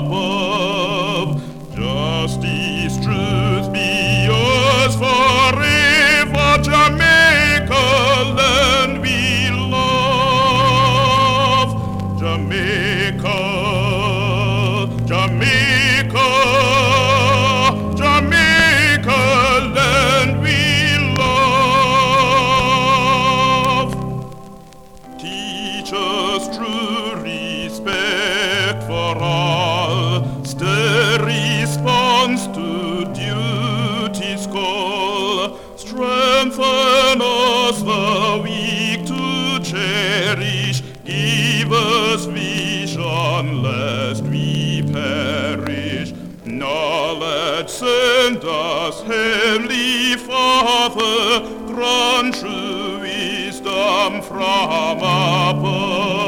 above. Justice, truth be yours forever, Jamaica, land we love. Jamaica, Jamaica, Jamaica, land we love. Teach us true respect for all, stir response to duty's call, strengthen us the weak to cherish, give us vision lest we perish. Knowledge send us, Heavenly Father, grant true wisdom from above.